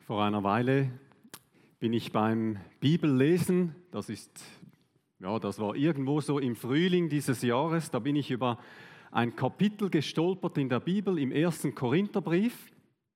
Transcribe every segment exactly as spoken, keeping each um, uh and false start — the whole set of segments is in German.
Vor einer Weile bin ich beim Bibellesen, das ist, ja, das war irgendwo so im Frühling dieses Jahres, da bin ich über ein Kapitel gestolpert in der Bibel, im ersten Korintherbrief.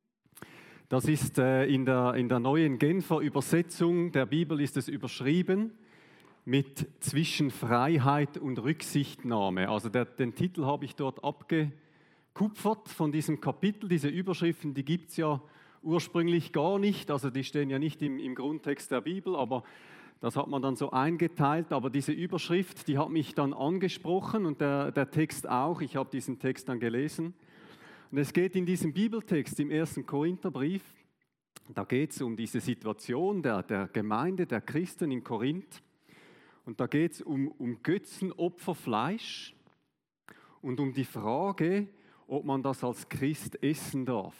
Das ist äh, in der, in der neuen Genfer Übersetzung der Bibel ist es überschrieben mit zwischen Freiheit und Rücksichtnahme. Also der, den Titel habe ich dort abgekupfert von diesem Kapitel. Diese Überschriften, die gibt es ja ursprünglich gar nicht, also die stehen ja nicht im, im Grundtext der Bibel, aber das hat man dann so eingeteilt. Aber diese Überschrift, die hat mich dann angesprochen und der, der Text auch. Ich habe diesen Text dann gelesen. Und es geht in diesem Bibeltext im ersten Korintherbrief, da geht es um diese Situation der, der Gemeinde, der Christen in Korinth. Und da geht es um, um Götzenopferfleisch und um die Frage, ob man das als Christ essen darf.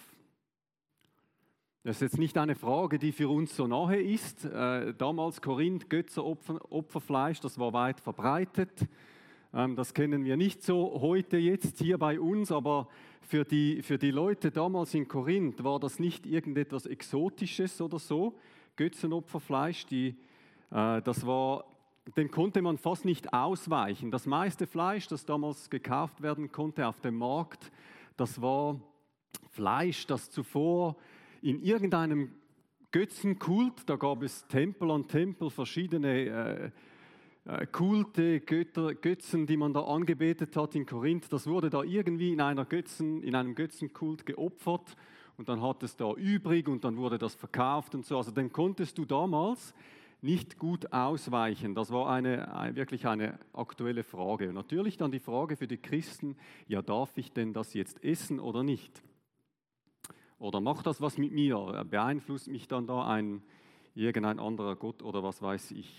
Das ist jetzt nicht eine Frage, die für uns so nahe ist. Äh, damals Korinth, Götzenopferfleisch, das war weit verbreitet. Ähm, das kennen wir nicht so heute jetzt hier bei uns, aber für die, für die Leute damals in Korinth war das nicht irgendetwas Exotisches oder so. Götzenopferfleisch, die, äh, das war, dem konnte man fast nicht ausweichen. Das meiste Fleisch, das damals gekauft werden konnte auf dem Markt, das war Fleisch, das zuvor in irgendeinem Götzenkult, da gab es Tempel an Tempel, verschiedene äh, äh, Kulte, Götter, Götzen, die man da angebetet hat in Korinth, das wurde da irgendwie in, einer Götzen, in einem Götzenkult geopfert und dann hat es da übrig und dann wurde das verkauft und so. Also dem konntest du damals nicht gut ausweichen. Das war eine, eine, wirklich eine aktuelle Frage. Und natürlich dann die Frage für die Christen, ja, darf ich denn das jetzt essen oder nicht? Oder macht das was mit mir? Beeinflusst mich dann da ein, irgendein anderer Gott oder was weiß ich?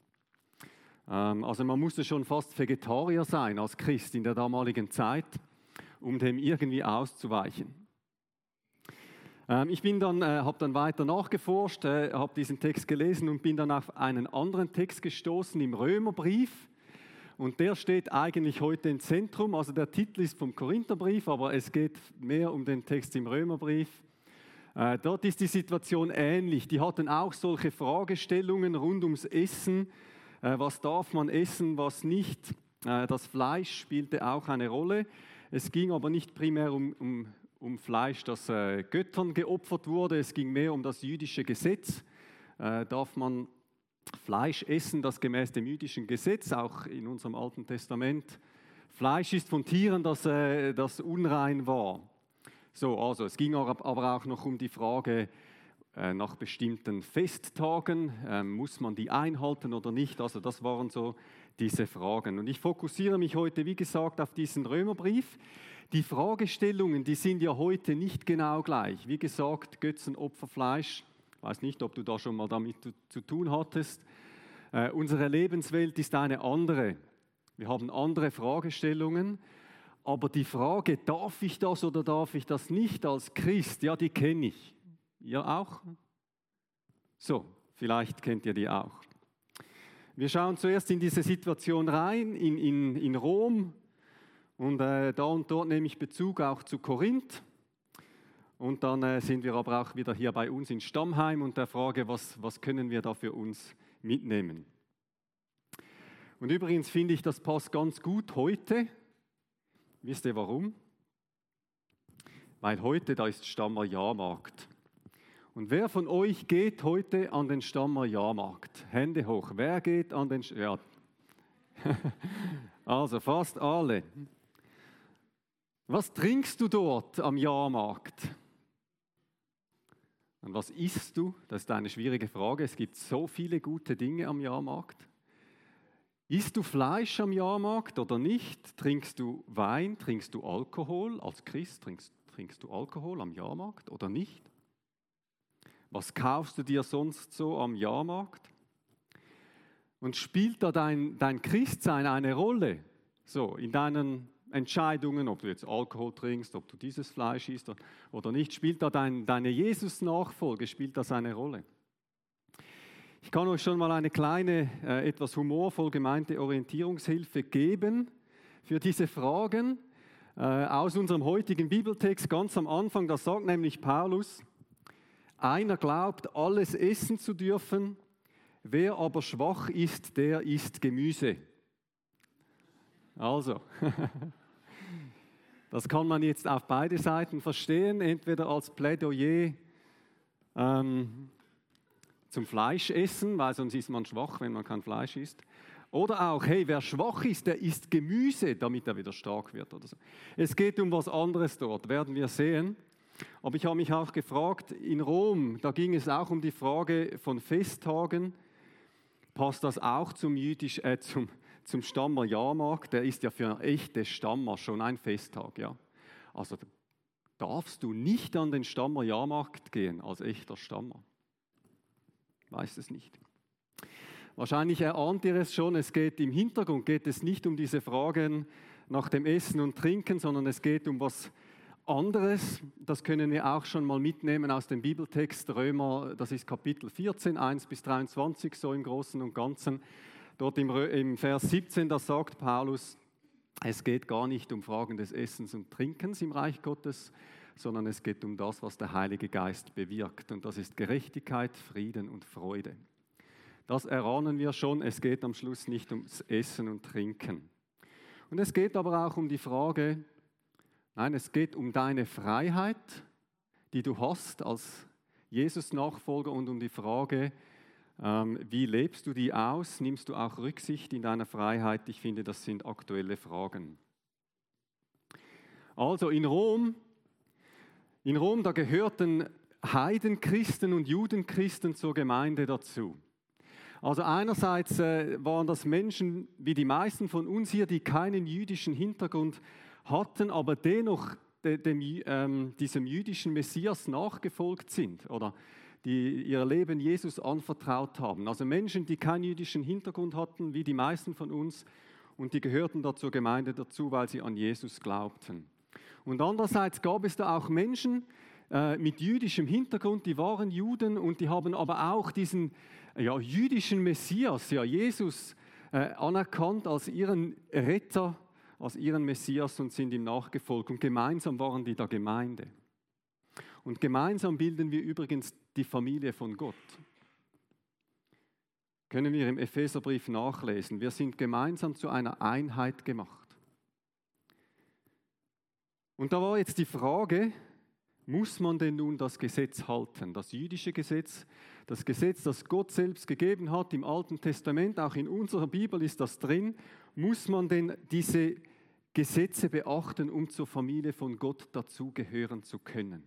Ähm, also man musste schon fast Vegetarier sein als Christ in der damaligen Zeit, um dem irgendwie auszuweichen. Ähm, ich bin dann, äh, habe dann weiter nachgeforscht, äh, habe diesen Text gelesen und bin dann auf einen anderen Text gestoßen im Römerbrief. Und der steht eigentlich heute im Zentrum, also der Titel ist vom Korintherbrief, aber es geht mehr um den Text im Römerbrief. Äh, dort ist die Situation ähnlich. Die hatten auch solche Fragestellungen rund ums Essen. Äh, was darf man essen, was nicht? Äh, das Fleisch spielte auch eine Rolle. Es ging aber nicht primär um, um, um Fleisch, das äh, Göttern geopfert wurde. Es ging mehr um das jüdische Gesetz. Äh, darf man Fleisch essen, das gemäß dem jüdischen Gesetz, auch in unserem Alten Testament. Fleisch ist von Tieren, das, äh, das unrein war. So, also es ging aber auch noch um die Frage äh, nach bestimmten Festtagen, äh, muss man die einhalten oder nicht? Also das waren so diese Fragen. Und ich fokussiere mich heute, wie gesagt, auf diesen Römerbrief. Die Fragestellungen, die sind ja heute nicht genau gleich. Wie gesagt, Götzenopferfleisch. Ich weiß nicht, ob du da schon mal damit zu, zu tun hattest. Äh, unsere Lebenswelt ist eine andere. Wir haben andere Fragestellungen. Aber die Frage, darf ich das oder darf ich das nicht als Christ, ja, die kenne ich. Ihr auch? So, vielleicht kennt ihr die auch. Wir schauen zuerst in diese Situation rein, in, in, in Rom. Und äh, da und dort nehme ich Bezug auch zu Korinth. Und dann äh, sind wir aber auch wieder hier bei uns in Stammheim und der Frage, was, was können wir da für uns mitnehmen. Und übrigens finde ich, das passt ganz gut heute. Wisst ihr warum? Weil heute, da ist Stammer Jahrmarkt. Und wer von euch geht heute an den Stammer Jahrmarkt? Hände hoch. Wer geht an den... Sch- ja. Also fast alle. Was trinkst du dort am Jahrmarkt? Und was isst du? Das ist eine schwierige Frage. Es gibt so viele gute Dinge am Jahrmarkt. Isst du Fleisch am Jahrmarkt oder nicht? Trinkst du Wein? Trinkst du Alkohol? Als Christ trinkst, trinkst du Alkohol am Jahrmarkt oder nicht? Was kaufst du dir sonst so am Jahrmarkt? Und spielt da dein, dein Christsein eine Rolle? So, in deinen Entscheidungen, ob du jetzt Alkohol trinkst, ob du dieses Fleisch isst oder nicht, spielt da dein, deine Jesus-Nachfolge, spielt das eine Rolle? Ich kann euch schon mal eine kleine, äh, etwas humorvoll gemeinte Orientierungshilfe geben für diese Fragen äh, aus unserem heutigen Bibeltext ganz am Anfang. Da sagt nämlich Paulus, einer glaubt, alles essen zu dürfen, wer aber schwach ist, der isst Gemüse. Also, das kann man jetzt auf beide Seiten verstehen, entweder als Plädoyer ähm, zum Fleischessen, weil sonst ist man schwach, wenn man kein Fleisch isst. Oder auch, hey, wer schwach ist, der isst Gemüse, damit er wieder stark wird. Oder so. Es geht um was anderes dort, werden wir sehen. Aber ich habe mich auch gefragt, in Rom, da ging es auch um die Frage von Festtagen. Passt das auch zum, Jüdisch, äh, zum, zum Stammer Jahrmarkt? Der ist ja für echte Stammer schon ein Festtag. Ja? Also darfst du nicht an den Stammer Jahrmarkt gehen als echter Stammer. Weiß es nicht. Wahrscheinlich erahnt ihr es schon, es geht im Hintergrund, geht es nicht um diese Fragen nach dem Essen und Trinken, sondern es geht um was anderes. Das können wir auch schon mal mitnehmen aus dem Bibeltext Römer, das ist Kapitel vierzehn, eins bis dreiundzwanzig, so im Großen und Ganzen. Dort im, im Vers siebzehn, da sagt Paulus, es geht gar nicht um Fragen des Essens und Trinkens im Reich Gottes, sondern es geht um das, was der Heilige Geist bewirkt. Und das ist Gerechtigkeit, Frieden und Freude. Das erahnen wir schon, es geht am Schluss nicht ums Essen und Trinken. Und es geht aber auch um die Frage, nein, es geht um deine Freiheit, die du hast als Jesus-Nachfolger und um die Frage, ähm, wie lebst du die aus? Nimmst du auch Rücksicht in deiner Freiheit? Ich finde, das sind aktuelle Fragen. Also in Rom, in Rom, da gehörten Heidenchristen und Judenchristen zur Gemeinde dazu. Also einerseits äh, waren das Menschen, wie die meisten von uns hier, die keinen jüdischen Hintergrund hatten, aber dennoch de, dem, ähm, diesem jüdischen Messias nachgefolgt sind oder die ihr Leben Jesus anvertraut haben. Also Menschen, die keinen jüdischen Hintergrund hatten, wie die meisten von uns, und die gehörten da zur Gemeinde dazu, weil sie an Jesus glaubten. Und andererseits gab es da auch Menschen äh, mit jüdischem Hintergrund, die waren Juden und die haben aber auch diesen ja, jüdischen Messias, ja Jesus, äh, anerkannt als ihren Retter, als ihren Messias und sind ihm nachgefolgt. Und gemeinsam waren die da Gemeinde. Und gemeinsam bilden wir übrigens die Familie von Gott. Können wir im Epheserbrief nachlesen. Wir sind gemeinsam zu einer Einheit gemacht. Und da war jetzt die Frage, muss man denn nun das Gesetz halten? Das jüdische Gesetz, das Gesetz, das Gott selbst gegeben hat im Alten Testament, auch in unserer Bibel ist das drin. Muss man denn diese Gesetze beachten, um zur Familie von Gott dazugehören zu können?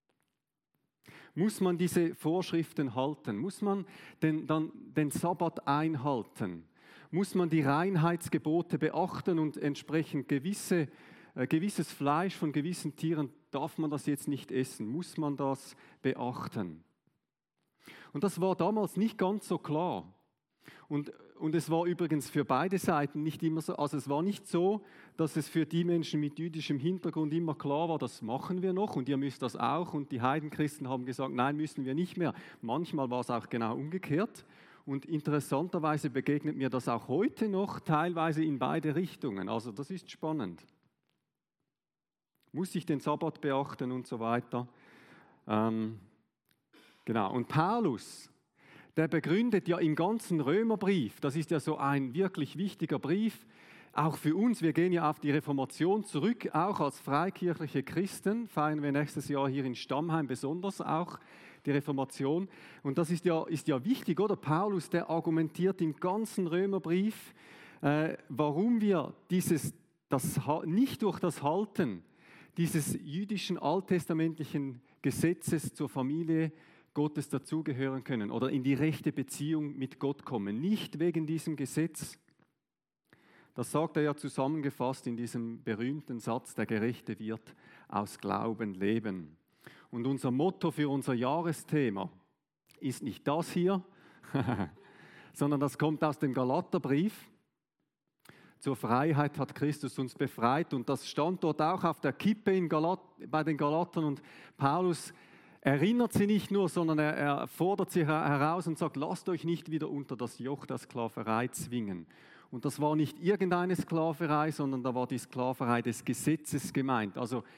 Muss man diese Vorschriften halten? Muss man den, dann den Sabbat einhalten? Muss man die Reinheitsgebote beachten und entsprechend gewisse, äh, gewisses Fleisch von gewissen Tieren, darf man das jetzt nicht essen? Muss man das beachten? Und das war damals nicht ganz so klar. Und, und es war übrigens für beide Seiten nicht immer so, also es war nicht so, dass es für die Menschen mit jüdischem Hintergrund immer klar war, das machen wir noch und ihr müsst das auch. Und die Heidenchristen haben gesagt, nein, müssen wir nicht mehr. Manchmal war es auch genau umgekehrt. Und interessanterweise begegnet mir das auch heute noch, teilweise in beide Richtungen. Also das ist spannend. Muss ich den Sabbat beachten und so weiter. Ähm, genau, und Paulus, der begründet ja im ganzen Römerbrief, das ist ja so ein wirklich wichtiger Brief, auch für uns, wir gehen ja auf die Reformation zurück, auch als freikirchliche Christen, feiern wir nächstes Jahr hier in Stammheim besonders auch die Reformation. Und das ist ja, ist ja wichtig, oder? Paulus, der argumentiert im ganzen Römerbrief, äh, warum wir dieses, das, nicht durch das Halten dieses jüdischen alttestamentlichen Gesetzes zur Familie Gottes dazugehören können oder in die rechte Beziehung mit Gott kommen. Nicht wegen diesem Gesetz. Das sagt er ja zusammengefasst in diesem berühmten Satz, der Gerechte wird aus Glauben leben. Und unser Motto für unser Jahresthema ist nicht das hier, sondern das kommt aus dem Galaterbrief. Zur Freiheit hat Christus uns befreit und das stand dort auch auf der Kippe in Galat- bei den Galatern und Paulus erinnert sie nicht nur, sondern er, er fordert sie heraus und sagt, lasst euch nicht wieder unter das Joch der Sklaverei zwingen. Und das war nicht irgendeine Sklaverei, sondern da war die Sklaverei des Gesetzes gemeint. Also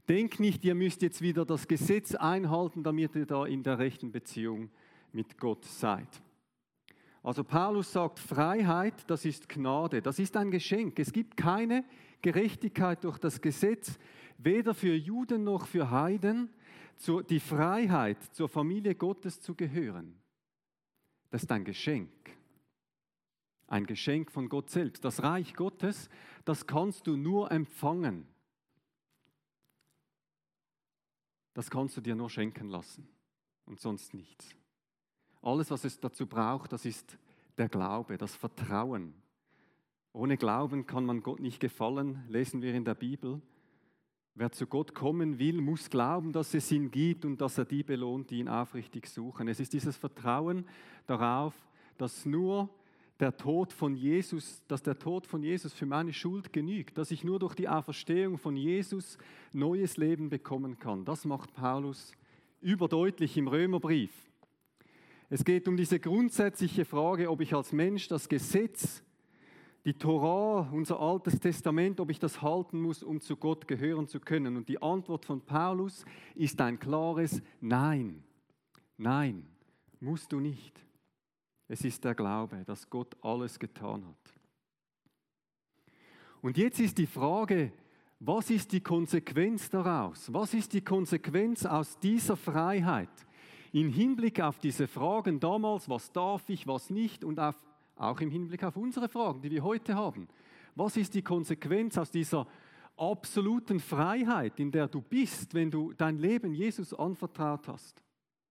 Denkt nicht, ihr müsst jetzt wieder das Gesetz einhalten, damit ihr da in der rechten Beziehung mit Gott seid. Also Paulus sagt, Freiheit, das ist Gnade, das ist ein Geschenk. Es gibt keine Gerechtigkeit durch das Gesetz, weder für Juden noch für Heiden, die Freiheit, zur Familie Gottes zu gehören. Das ist ein Geschenk. Ein Geschenk von Gott selbst. Das Reich Gottes, das kannst du nur empfangen. Das kannst du dir nur schenken lassen und sonst nichts. Alles, was es dazu braucht, das ist der Glaube, das Vertrauen. Ohne Glauben kann man Gott nicht gefallen, lesen wir in der Bibel. Wer zu Gott kommen will, muss glauben, dass es ihn gibt und dass er die belohnt, die ihn aufrichtig suchen. Es ist dieses Vertrauen darauf, dass nur der Tod von Jesus, dass der Tod von Jesus für meine Schuld genügt, dass ich nur durch die Auferstehung von Jesus neues Leben bekommen kann. Das macht Paulus überdeutlich im Römerbrief. Es geht um diese grundsätzliche Frage, ob ich als Mensch das Gesetz, die Torah, unser Altes Testament, ob ich das halten muss, um zu Gott gehören zu können. Und die Antwort von Paulus ist ein klares Nein. Nein, musst du nicht. Es ist der Glaube, dass Gott alles getan hat. Und jetzt ist die Frage, was ist die Konsequenz daraus? Was ist die Konsequenz aus dieser Freiheit? Im Hinblick auf diese Fragen damals, was darf ich, was nicht, und auf, auch im Hinblick auf unsere Fragen, die wir heute haben. Was ist die Konsequenz aus dieser absoluten Freiheit, in der du bist, wenn du dein Leben Jesus anvertraut hast?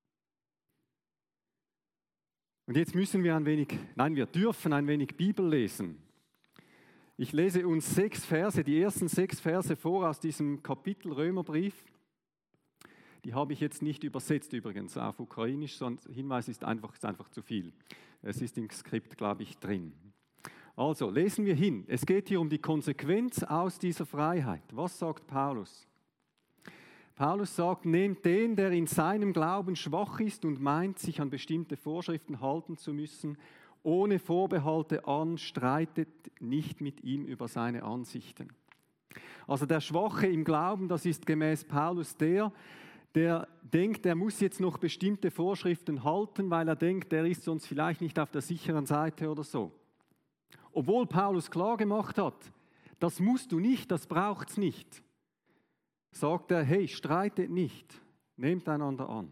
Und jetzt müssen wir ein wenig, nein, wir dürfen ein wenig Bibel lesen. Ich lese uns sechs Verse, die ersten sechs Verse vor aus diesem Kapitel Römerbrief. Die habe ich jetzt nicht übersetzt übrigens auf Ukrainisch, sondern Hinweis ist einfach, ist einfach zu viel. Es ist im Skript, glaube ich, drin. Also, lesen wir hin. Es geht hier um die Konsequenz aus dieser Freiheit. Was sagt Paulus? Paulus sagt, nehmt den, der in seinem Glauben schwach ist und meint, sich an bestimmte Vorschriften halten zu müssen, ohne Vorbehalte an, streitet nicht mit ihm über seine Ansichten. Also der Schwache im Glauben, das ist gemäß Paulus der, der denkt, er muss jetzt noch bestimmte Vorschriften halten, weil er denkt, der ist sonst vielleicht nicht auf der sicheren Seite oder so. Obwohl Paulus klar gemacht hat, das musst du nicht, das braucht es nicht. Sagt er, hey, streitet nicht, nehmt einander an.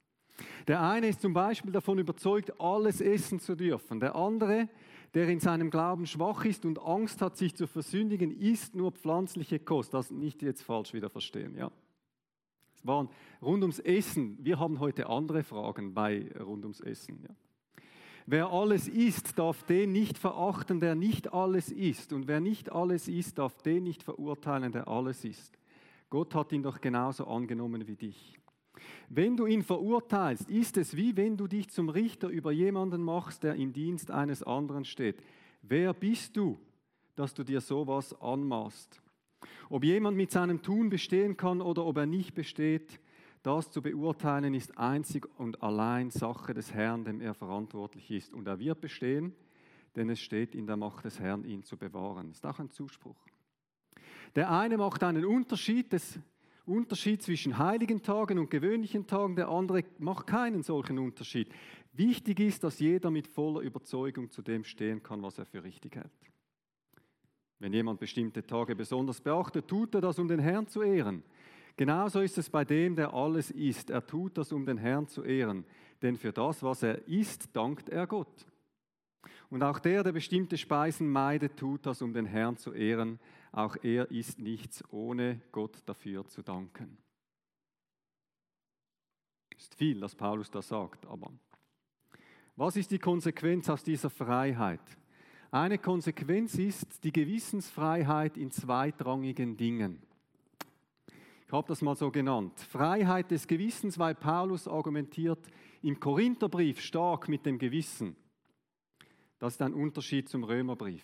Der eine ist zum Beispiel davon überzeugt, alles essen zu dürfen. Der andere, der in seinem Glauben schwach ist und Angst hat, sich zu versündigen, isst nur pflanzliche Kost. Das nicht jetzt falsch wieder verstehen, ja. Es waren rund ums Essen. Wir haben heute andere Fragen bei rund ums Essen, ja. Wer alles isst, darf den nicht verachten, der nicht alles isst. Und wer nicht alles isst, darf den nicht verurteilen, der alles isst. Gott hat ihn doch genauso angenommen wie dich. Wenn du ihn verurteilst, ist es wie wenn du dich zum Richter über jemanden machst, der im Dienst eines anderen steht. Wer bist du, dass du dir sowas anmaßt? Ob jemand mit seinem Tun bestehen kann oder ob er nicht besteht, das zu beurteilen ist einzig und allein Sache des Herrn, dem er verantwortlich ist. Und er wird bestehen, denn es steht in der Macht des Herrn, ihn zu bewahren. Das ist auch ein Zuspruch. Der eine macht einen Unterschied, des Unterschied zwischen heiligen Tagen und gewöhnlichen Tagen, der andere macht keinen solchen Unterschied. Wichtig ist, dass jeder mit voller Überzeugung zu dem stehen kann, was er für richtig hält. Wenn jemand bestimmte Tage besonders beachtet, tut er das, um den Herrn zu ehren. Genauso ist es bei dem, der alles isst. Er tut das, um den Herrn zu ehren. Denn für das, was er isst, dankt er Gott. Und auch der, der bestimmte Speisen meidet, tut das, um den Herrn zu ehren. Auch er isst nichts, ohne Gott dafür zu danken. Ist viel, was Paulus da sagt, aber was ist die Konsequenz aus dieser Freiheit? Eine Konsequenz ist die Gewissensfreiheit in zweitrangigen Dingen. Ich habe das mal so genannt. Freiheit des Gewissens, weil Paulus argumentiert im Korintherbrief stark mit dem Gewissen. Das ist ein Unterschied zum Römerbrief.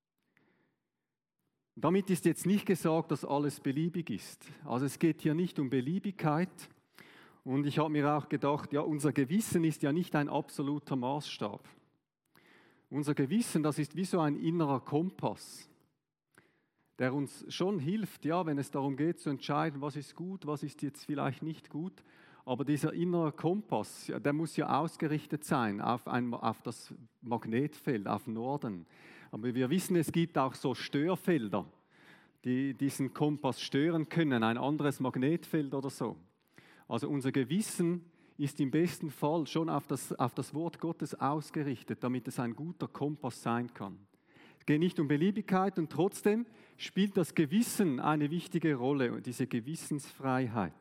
Damit ist jetzt nicht gesagt, dass alles beliebig ist. Also es geht hier nicht um Beliebigkeit. Und ich habe mir auch gedacht, ja, unser Gewissen ist ja nicht ein absoluter Maßstab. Unser Gewissen, das ist wie so ein innerer Kompass. der uns schon hilft, ja, wenn es darum geht zu entscheiden, was ist gut, was ist jetzt vielleicht nicht gut. Aber dieser innere Kompass, ja, der muss ja ausgerichtet sein auf, ein, auf das Magnetfeld, auf Norden. Aber wir wissen, es gibt auch so Störfelder, die diesen Kompass stören können, ein anderes Magnetfeld oder so. Also unser Gewissen ist im besten Fall schon auf das, auf das Wort Gottes ausgerichtet, damit es ein guter Kompass sein kann. Es geht nicht um Beliebigkeit und trotzdem spielt das Gewissen eine wichtige Rolle, diese Gewissensfreiheit.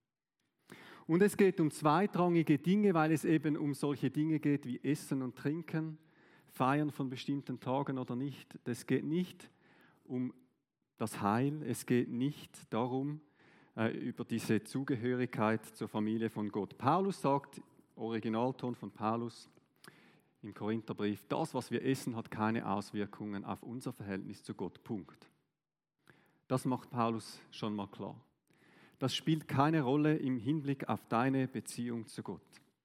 Und es geht um zweitrangige Dinge, weil es eben um solche Dinge geht wie Essen und Trinken, Feiern von bestimmten Tagen oder nicht. Es geht nicht um das Heil, es geht nicht darum, äh, über diese Zugehörigkeit zur Familie von Gott. Paulus sagt, Originalton von Paulus im Korintherbrief, das, was wir essen, hat keine Auswirkungen auf unser Verhältnis zu Gott. Punkt. Das macht Paulus schon mal klar. Das spielt keine Rolle im Hinblick auf deine Beziehung zu Gott.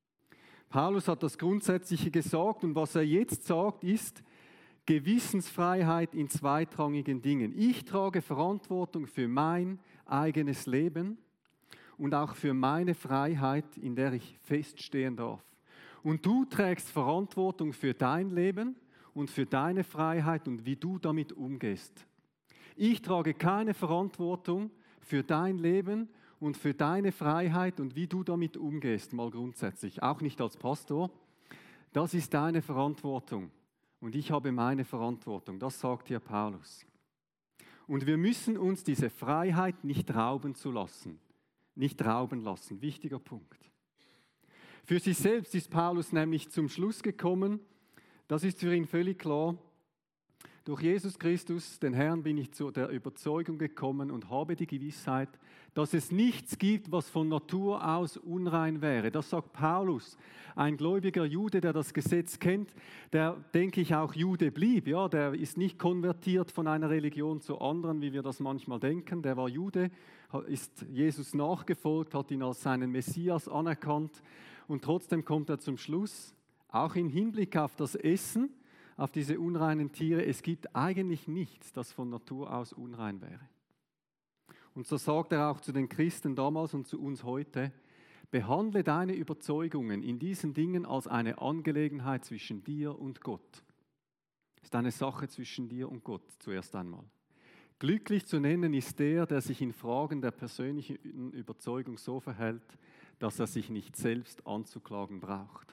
Paulus hat das Grundsätzliche gesagt und was er jetzt sagt, ist Gewissensfreiheit in zweitrangigen Dingen. Ich trage Verantwortung für mein eigenes Leben und auch für meine Freiheit, in der ich feststehen darf. Und du trägst Verantwortung für dein Leben und für deine Freiheit und wie du damit umgehst. Ich trage keine Verantwortung für dein Leben und für deine Freiheit und wie du damit umgehst, mal grundsätzlich. Auch nicht als Pastor. Das ist deine Verantwortung und ich habe meine Verantwortung. Das sagt hier Paulus. Und wir müssen uns diese Freiheit nicht rauben zu lassen. Nicht rauben lassen. Wichtiger Punkt. Für sich selbst ist Paulus nämlich zum Schluss gekommen, das ist für ihn völlig klar, durch Jesus Christus, den Herrn, bin ich zu der Überzeugung gekommen und habe die Gewissheit, dass es nichts gibt, was von Natur aus unrein wäre. Das sagt Paulus, ein gläubiger Jude, der das Gesetz kennt, der, denke ich, auch Jude blieb. Ja, der ist nicht konvertiert von einer Religion zur anderen, wie wir das manchmal denken. Der war Jude, ist Jesus nachgefolgt, hat ihn als seinen Messias anerkannt und trotzdem kommt er zum Schluss, auch im Hinblick auf das Essen, auf diese unreinen Tiere, es gibt eigentlich nichts, das von Natur aus unrein wäre. Und so sagt er auch zu den Christen damals und zu uns heute, behandle deine Überzeugungen in diesen Dingen als eine Angelegenheit zwischen dir und Gott. Es ist eine Sache zwischen dir und Gott zuerst einmal. Glücklich zu nennen ist der, der sich in Fragen der persönlichen Überzeugung so verhält, dass er sich nicht selbst anzuklagen braucht.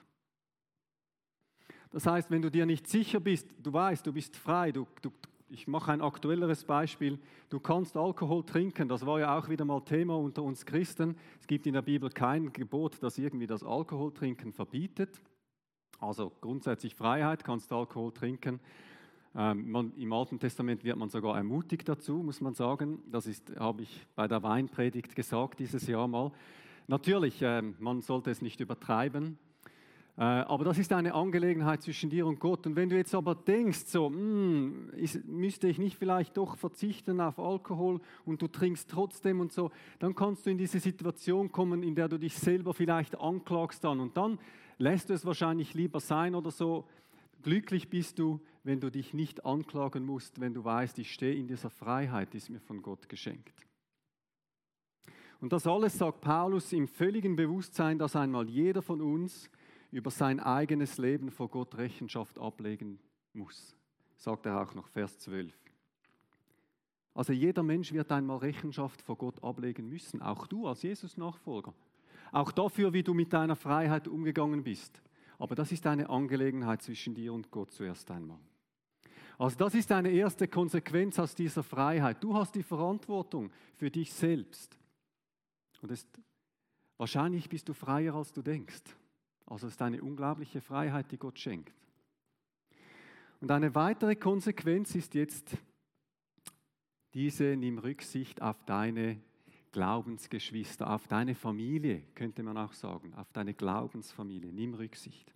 Das heißt, wenn du dir nicht sicher bist, du weißt, du bist frei, du, du, ich mache ein aktuelleres Beispiel, du kannst Alkohol trinken, das war ja auch wieder mal Thema unter uns Christen. Es gibt in der Bibel kein Gebot, das irgendwie das Alkoholtrinken verbietet. Also grundsätzlich Freiheit, kannst Alkohol trinken. Ähm, man, im Alten Testament wird man sogar ermutigt dazu, muss man sagen. Das ist, habe ich bei der Weinpredigt gesagt dieses Jahr mal. Natürlich, äh, man sollte es nicht übertreiben. Aber das ist eine Angelegenheit zwischen dir und Gott. Und wenn du jetzt aber denkst, so, hm, ist, müsste ich nicht vielleicht doch verzichten auf Alkohol und du trinkst trotzdem und so, dann kannst du in diese Situation kommen, in der du dich selber vielleicht anklagst dann. Und dann lässt du es wahrscheinlich lieber sein oder so. Glücklich bist du, wenn du dich nicht anklagen musst, wenn du weißt, ich stehe in dieser Freiheit, die ist mir von Gott geschenkt. Und das alles sagt Paulus im völligen Bewusstsein, dass einmal jeder von uns über sein eigenes Leben vor Gott Rechenschaft ablegen muss, sagt er auch noch, Vers zwölf. Also jeder Mensch wird einmal Rechenschaft vor Gott ablegen müssen, auch du als Jesus-Nachfolger. Auch dafür, wie du mit deiner Freiheit umgegangen bist. Aber das ist eine Angelegenheit zwischen dir und Gott zuerst einmal. Also das ist eine erste Konsequenz aus dieser Freiheit. Du hast die Verantwortung für dich selbst. Und es, wahrscheinlich bist du freier, als du denkst. Also es ist eine unglaubliche Freiheit, die Gott schenkt. Und eine weitere Konsequenz ist jetzt diese, nimm Rücksicht auf deine Glaubensgeschwister, auf deine Familie, könnte man auch sagen, auf deine Glaubensfamilie, nimm Rücksicht.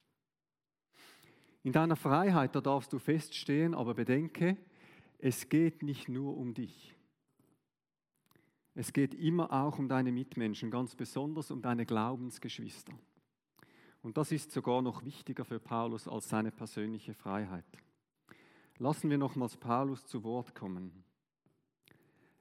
In deiner Freiheit, da darfst du feststehen, aber bedenke, es geht nicht nur um dich. Es geht immer auch um deine Mitmenschen, ganz besonders um deine Glaubensgeschwister. Und das ist sogar noch wichtiger für Paulus als seine persönliche Freiheit. Lassen wir nochmals Paulus zu Wort kommen.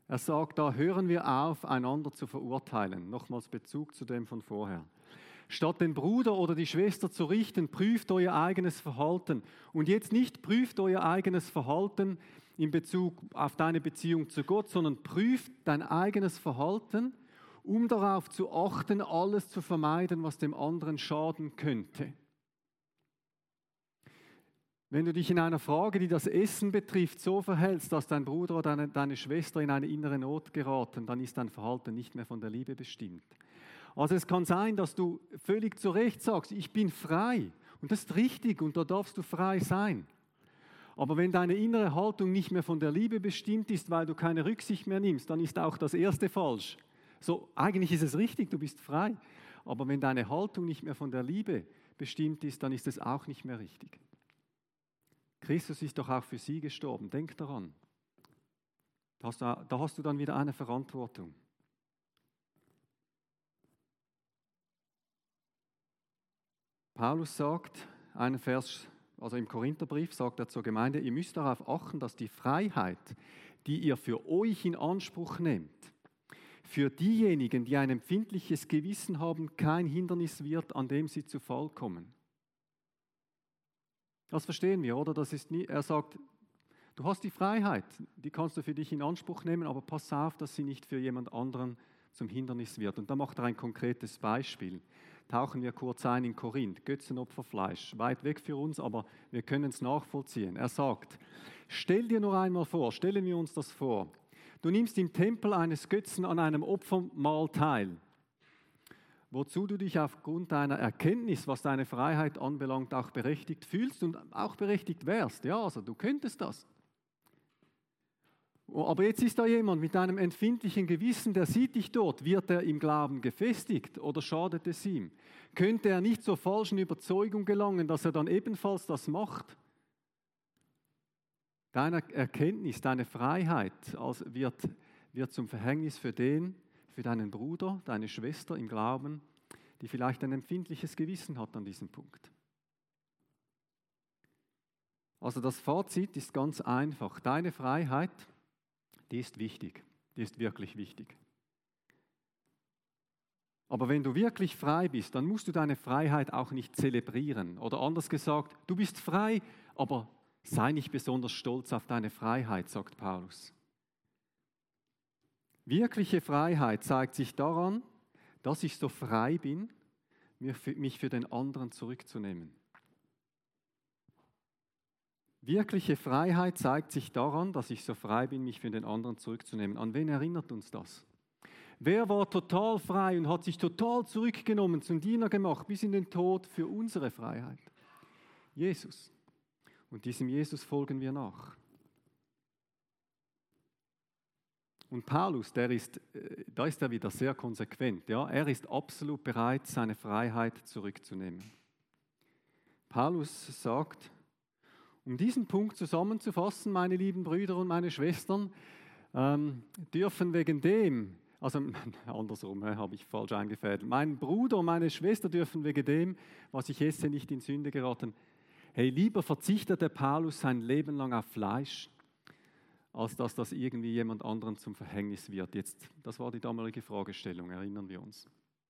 Er sagt, da hören wir auf, einander zu verurteilen. Nochmals Bezug zu dem von vorher. Statt den Bruder oder die Schwester zu richten, prüft euer eigenes Verhalten. Und jetzt nicht prüft euer eigenes Verhalten in Bezug auf deine Beziehung zu Gott, sondern prüft dein eigenes Verhalten, um darauf zu achten, alles zu vermeiden, was dem anderen schaden könnte. Wenn du dich in einer Frage, die das Essen betrifft, so verhältst, dass dein Bruder oder deine, deine Schwester in eine innere Not geraten, dann ist dein Verhalten nicht mehr von der Liebe bestimmt. Also es kann sein, dass du völlig zu Recht sagst, ich bin frei. Und das ist richtig und da darfst du frei sein. Aber wenn deine innere Haltung nicht mehr von der Liebe bestimmt ist, weil du keine Rücksicht mehr nimmst, dann ist auch das Erste falsch. So, eigentlich ist es richtig, du bist frei. Aber wenn deine Haltung nicht mehr von der Liebe bestimmt ist, dann ist es auch nicht mehr richtig. Christus ist doch auch für sie gestorben. Denk daran. Da hast du, da hast du dann wieder eine Verantwortung. Paulus sagt, einen Vers, also im Korintherbrief sagt er zur Gemeinde, ihr müsst darauf achten, dass die Freiheit, die ihr für euch in Anspruch nehmt, für diejenigen, die ein empfindliches Gewissen haben, kein Hindernis wird, an dem sie zu Fall kommen. Das verstehen wir, oder? Das ist nie, er sagt, du hast die Freiheit, die kannst du für dich in Anspruch nehmen, aber pass auf, dass sie nicht für jemand anderen zum Hindernis wird. Und da macht er ein konkretes Beispiel. Tauchen wir kurz ein in Korinth, Götzenopferfleisch, weit weg für uns, aber wir können es nachvollziehen. Er sagt, stell dir nur einmal vor, stellen wir uns das vor, du nimmst im Tempel eines Götzen an einem Opfermahl teil, wozu du dich aufgrund deiner Erkenntnis, was deine Freiheit anbelangt, auch berechtigt fühlst und auch berechtigt wärst. Ja, also du könntest das. Aber jetzt ist da jemand mit einem empfindlichen Gewissen, der sieht dich dort. Wird er im Glauben gefestigt oder schadet es ihm? Könnte er nicht zur falschen Überzeugung gelangen, dass er dann ebenfalls das macht? Deine Erkenntnis, deine Freiheit also wird, wird zum Verhängnis für den, für deinen Bruder, deine Schwester im Glauben, die vielleicht ein empfindliches Gewissen hat an diesem Punkt. Also das Fazit ist ganz einfach. Deine Freiheit, die ist wichtig, die ist wirklich wichtig. Aber wenn du wirklich frei bist, dann musst du deine Freiheit auch nicht zelebrieren. Oder anders gesagt, du bist frei, aber sei nicht besonders stolz auf deine Freiheit, sagt Paulus. Wirkliche Freiheit zeigt sich daran, dass ich so frei bin, mich für den anderen zurückzunehmen. Wirkliche Freiheit zeigt sich daran, dass ich so frei bin, mich für den anderen zurückzunehmen. An wen erinnert uns das? Wer war total frei und hat sich total zurückgenommen, zum Diener gemacht, bis in den Tod für unsere Freiheit? Jesus. Und diesem Jesus folgen wir nach. Und Paulus, der ist, da ist er wieder sehr konsequent. Ja? Er ist absolut bereit, seine Freiheit zurückzunehmen. Paulus sagt, um diesen Punkt zusammenzufassen, meine lieben Brüder und meine Schwestern, ähm, dürfen wegen dem, also andersrum äh, habe ich falsch eingefädelt, mein Bruder und meine Schwester dürfen wegen dem, was ich esse, nicht in Sünde geraten. Hey, lieber verzichtet der Paulus sein Leben lang auf Fleisch, als dass das irgendwie jemand anderen zum Verhängnis wird. Jetzt, das war die damalige Fragestellung, erinnern wir uns.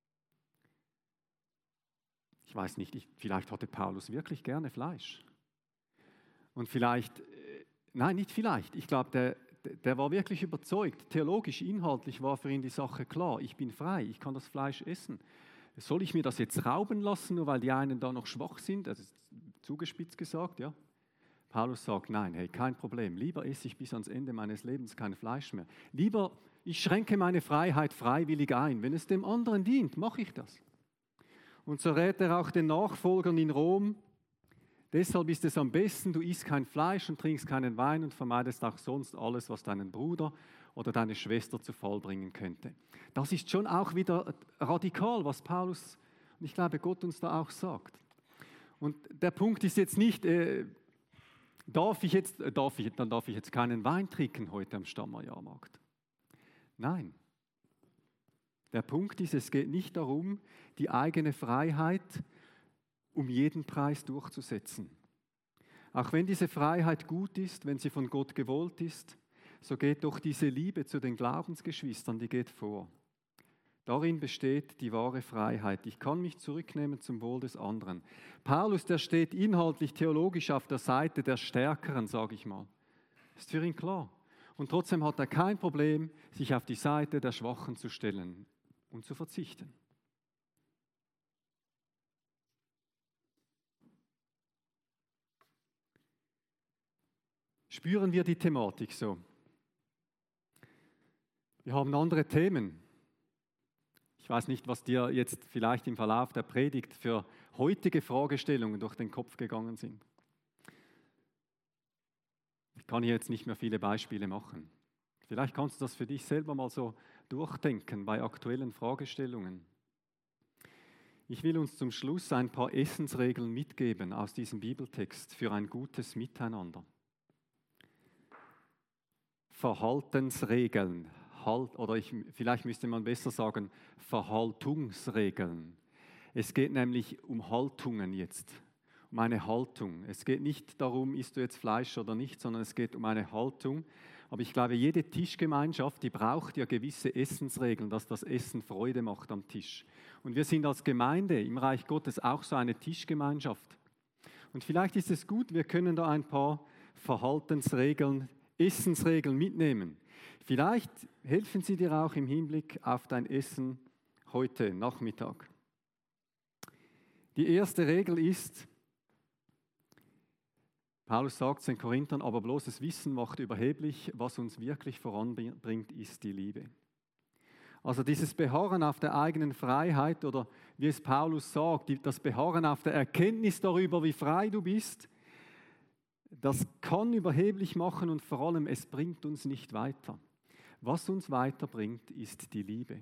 Ich weiß nicht, ich, vielleicht hatte Paulus wirklich gerne Fleisch. Und vielleicht, nein, nicht vielleicht, ich glaube, der, der war wirklich überzeugt, theologisch, inhaltlich war für ihn die Sache klar, ich bin frei, ich kann das Fleisch essen. Soll ich mir das jetzt rauben lassen, nur weil die einen da noch schwach sind? Das ist zugespitzt gesagt, ja. Paulus sagt, nein, hey, kein Problem, lieber esse ich bis ans Ende meines Lebens kein Fleisch mehr. Lieber, ich schränke meine Freiheit freiwillig ein. Wenn es dem anderen dient, mache ich das. Und so rät er auch den Nachfolgern in Rom, deshalb ist es am besten, du isst kein Fleisch und trinkst keinen Wein und vermeidest auch sonst alles, was deinen Bruder oder deine Schwester zu Fall bringen könnte. Das ist schon auch wieder radikal, was Paulus, und ich glaube, Gott uns da auch sagt. Und der Punkt ist jetzt nicht, äh, darf ich jetzt, äh, darf ich, dann darf ich jetzt keinen Wein trinken heute am Stammer-Jahrmarkt. Nein. Der Punkt ist, es geht nicht darum, die eigene Freiheit um jeden Preis durchzusetzen. Auch wenn diese Freiheit gut ist, wenn sie von Gott gewollt ist, so geht doch diese Liebe zu den Glaubensgeschwistern, die geht vor. Darin besteht die wahre Freiheit. Ich kann mich zurücknehmen zum Wohl des anderen. Paulus, der steht inhaltlich, theologisch auf der Seite der Stärkeren, sage ich mal. Ist für ihn klar. Und trotzdem hat er kein Problem, sich auf die Seite der Schwachen zu stellen und zu verzichten. Spüren wir die Thematik so? Wir haben andere Themen. Ich weiß nicht, was dir jetzt vielleicht im Verlauf der Predigt für heutige Fragestellungen durch den Kopf gegangen sind. Ich kann hier jetzt nicht mehr viele Beispiele machen. Vielleicht kannst du das für dich selber mal so durchdenken bei aktuellen Fragestellungen. Ich will uns zum Schluss ein paar Essensregeln mitgeben aus diesem Bibeltext für ein gutes Miteinander. Verhaltensregeln. Oder ich, vielleicht müsste man besser sagen, Verhaltungsregeln. Es geht nämlich um Haltungen jetzt, um eine Haltung. Es geht nicht darum, isst du jetzt Fleisch oder nicht, sondern es geht um eine Haltung. Aber ich glaube, jede Tischgemeinschaft, die braucht ja gewisse Essensregeln, dass das Essen Freude macht am Tisch. Und wir sind als Gemeinde im Reich Gottes auch so eine Tischgemeinschaft. Und vielleicht ist es gut, wir können da ein paar Verhaltensregeln, Essensregeln mitnehmen. Vielleicht helfen sie dir auch im Hinblick auf dein Essen heute Nachmittag. Die erste Regel ist, Paulus sagt es den Korinthern, aber bloßes Wissen macht überheblich, was uns wirklich voranbringt, ist die Liebe. Also dieses Beharren auf der eigenen Freiheit oder wie es Paulus sagt, das Beharren auf der Erkenntnis darüber, wie frei du bist, das kann überheblich machen und vor allem, es bringt uns nicht weiter. Was uns weiterbringt, ist die Liebe.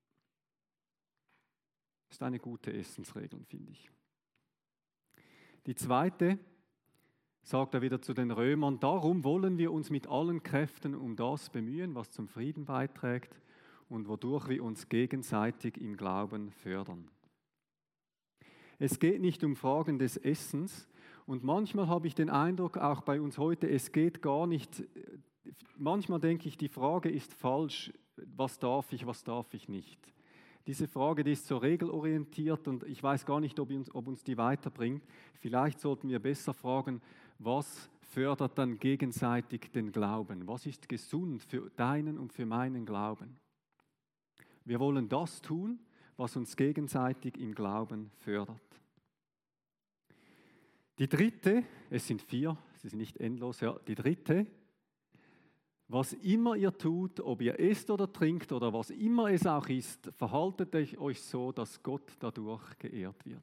Das ist eine gute Essensregel, finde ich. Die zweite, sagt er wieder zu den Römern, darum wollen wir uns mit allen Kräften um das bemühen, was zum Frieden beiträgt und wodurch wir uns gegenseitig im Glauben fördern. Es geht nicht um Fragen des Essens und manchmal habe ich den Eindruck, auch bei uns heute, es geht gar nicht. Manchmal denke ich, die Frage ist falsch, was darf ich, was darf ich nicht. Diese Frage, die ist so regelorientiert und ich weiß gar nicht, ob uns, ob uns die weiterbringt. Vielleicht sollten wir besser fragen, was fördert dann gegenseitig den Glauben? Was ist gesund für deinen und für meinen Glauben? Wir wollen das tun, was uns gegenseitig im Glauben fördert. Die dritte, es sind vier, es ist nicht endlos, ja, die dritte, was immer ihr tut, ob ihr esst oder trinkt oder was immer es auch ist, verhaltet euch so, dass Gott dadurch geehrt wird.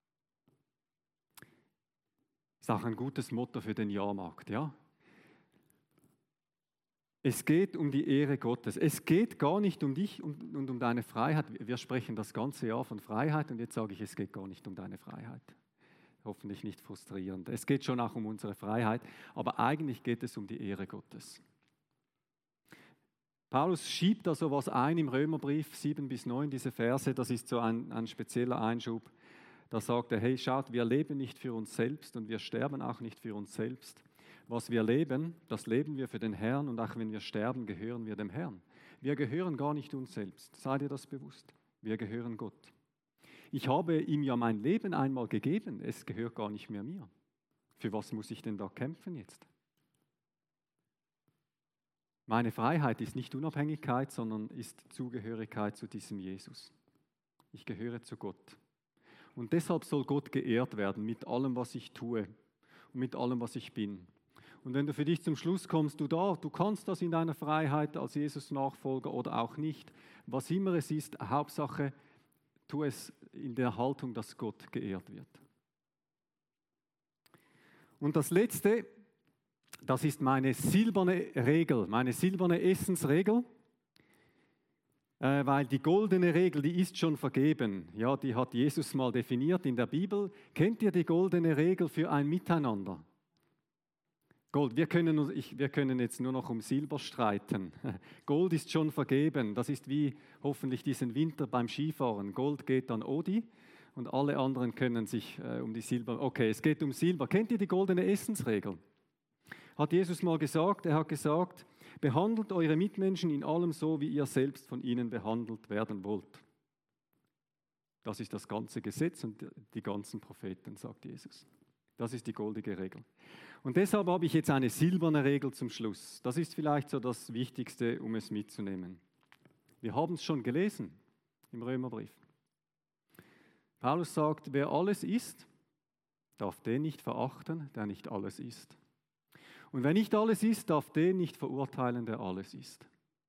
Das ist auch ein gutes Motto für den Jahrmarkt, ja? Es geht um die Ehre Gottes. Es geht gar nicht um dich und, und um deine Freiheit. Wir sprechen das ganze Jahr von Freiheit und jetzt sage ich, es geht gar nicht um deine Freiheit. Hoffentlich nicht frustrierend. Es geht schon auch um unsere Freiheit, aber eigentlich geht es um die Ehre Gottes. Paulus schiebt da so was ein im Römerbrief sieben bis neun, diese Verse, das ist so ein, ein spezieller Einschub. Da sagt er, hey, schaut, wir leben nicht für uns selbst und wir sterben auch nicht für uns selbst. Was wir leben, das leben wir für den Herrn und auch wenn wir sterben, gehören wir dem Herrn. Wir gehören gar nicht uns selbst, sei dir das bewusst. Wir gehören Gott. Ich habe ihm ja mein Leben einmal gegeben, es gehört gar nicht mehr mir. Für was muss ich denn da kämpfen jetzt? Meine Freiheit ist nicht Unabhängigkeit, sondern ist Zugehörigkeit zu diesem Jesus. Ich gehöre zu Gott. Und deshalb soll Gott geehrt werden mit allem, was ich tue und mit allem, was ich bin. Und wenn du für dich zum Schluss kommst, du da, du kannst das in deiner Freiheit als Jesus-Nachfolger oder auch nicht, was immer es ist, Hauptsache, tu es in der Haltung, dass Gott geehrt wird. Und das Letzte, das ist meine silberne Regel, meine silberne Essensregel, äh, weil die goldene Regel, die ist schon vergeben. Ja, die hat Jesus mal definiert in der Bibel. Kennt ihr die goldene Regel für ein Miteinander? Gold, wir können, ich, wir können jetzt nur noch um Silber streiten. Gold ist schon vergeben. Das ist wie hoffentlich diesen Winter beim Skifahren. Gold geht an Odi und alle anderen können sich äh, um die Silber... Okay, es geht um Silber. Kennt ihr die goldene Essensregel? hat Jesus mal gesagt. Er hat gesagt, behandelt eure Mitmenschen in allem so, wie ihr selbst von ihnen behandelt werden wollt. Das ist das ganze Gesetz und die ganzen Propheten, sagt Jesus. Das ist die goldige Regel. Und deshalb habe ich jetzt eine silberne Regel zum Schluss. Das ist vielleicht so das Wichtigste, um es mitzunehmen. Wir haben es schon gelesen im Römerbrief. Paulus sagt, wer alles isst, darf den nicht verachten, der nicht alles isst. Und wer nicht alles isst, darf den nicht verurteilen, der alles isst.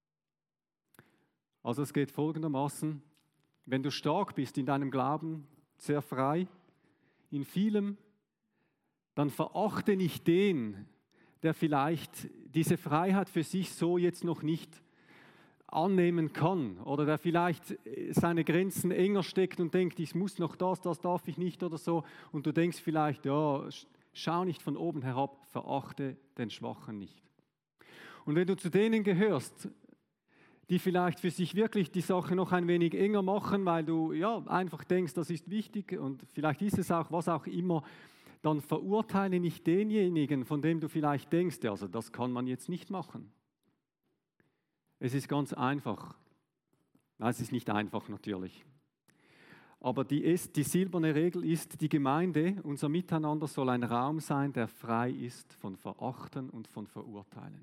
Also es geht folgendermaßen, wenn du stark bist in deinem Glauben, sehr frei, in vielem, dann verachte nicht den, der vielleicht diese Freiheit für sich so jetzt noch nicht annehmen kann oder der vielleicht seine Grenzen enger steckt und denkt, ich muss noch das, das darf ich nicht oder so. Und du denkst vielleicht, ja, schau nicht von oben herab, verachte den Schwachen nicht. Und wenn du zu denen gehörst, die vielleicht für sich wirklich die Sache noch ein wenig enger machen, weil du ja einfach denkst, das ist wichtig und vielleicht ist es auch, was auch immer, dann verurteile nicht denjenigen, von dem du vielleicht denkst, ja, also das kann man jetzt nicht machen. Es ist ganz einfach. Nein, es ist nicht einfach natürlich. Aber die, ist, die silberne Regel ist, die Gemeinde, unser Miteinander soll ein Raum sein, der frei ist von Verachten und von Verurteilen.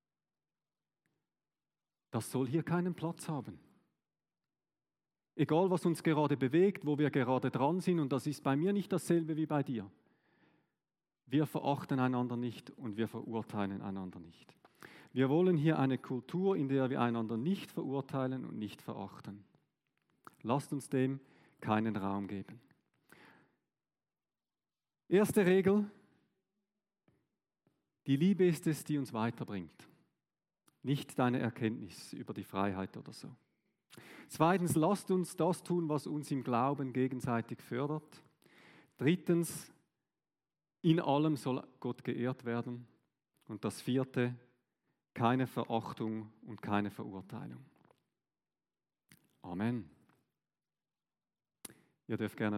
Das soll hier keinen Platz haben. Egal, was uns gerade bewegt, wo wir gerade dran sind, und das ist bei mir nicht dasselbe wie bei dir. Wir verachten einander nicht und wir verurteilen einander nicht. Wir wollen hier eine Kultur, in der wir einander nicht verurteilen und nicht verachten. Lasst uns dem keinen Raum geben. Erste Regel, die Liebe ist es, die uns weiterbringt. Nicht deine Erkenntnis über die Freiheit oder so. Zweitens, lasst uns das tun, was uns im Glauben gegenseitig fördert. Drittens, in allem soll Gott geehrt werden. Und das vierte, keine Verachtung und keine Verurteilung. Amen. Ihr dürft gerne